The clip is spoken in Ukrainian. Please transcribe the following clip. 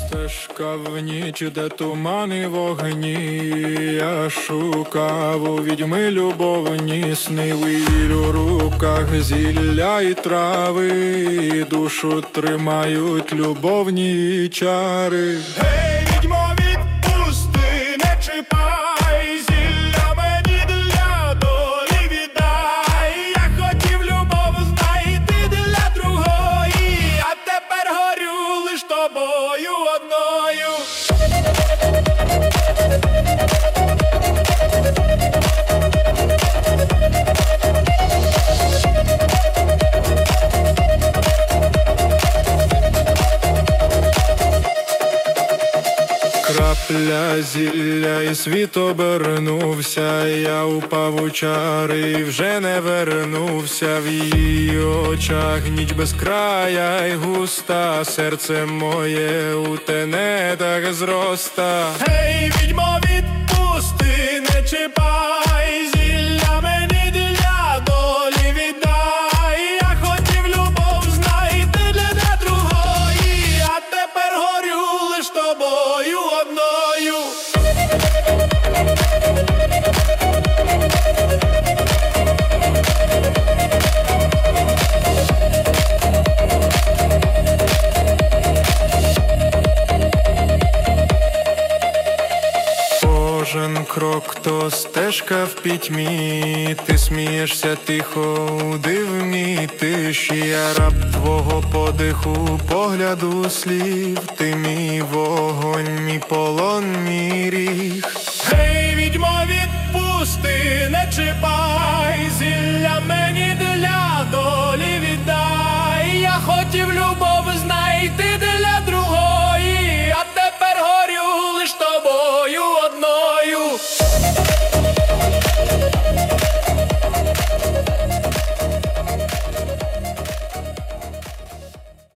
Стежка в ніч, де тумани вогні, я шукав у відьми любовні сни, вирі у руках зілля і трави, душу тримають любовні чари. Гей, відьмо, відпусти, не чіпай, зілля мені для долі віддай. Я хотів любов знайти для другої, а тепер горю лиш тобою одною. Крапля зілля і світ обернувся, я упав у чари і вже не вернувся. В її очах ніч безкрая й густа, серце моє у тенетах зроста. Гей, відьмо, відпусти, не чіпай, зілля мені для долі віддай. Я хотів любов знайти для другої, а тепер горю лиш тобою одною. Кожен крок то стежка в пітьмі, ти смієшся тихо у дивній тиші. Я раб твого подиху, погляду слів, ти мій вогонь, мій полон, мій ріг. Гей, відьмо, відпусти, не чіпай, зілля